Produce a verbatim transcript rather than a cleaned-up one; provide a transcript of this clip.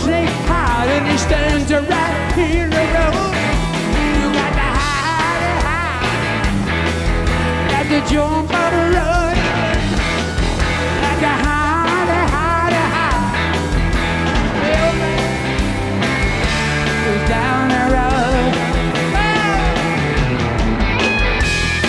snake hide and he stands right in the road. You got to hide, hide, got to jump on the road.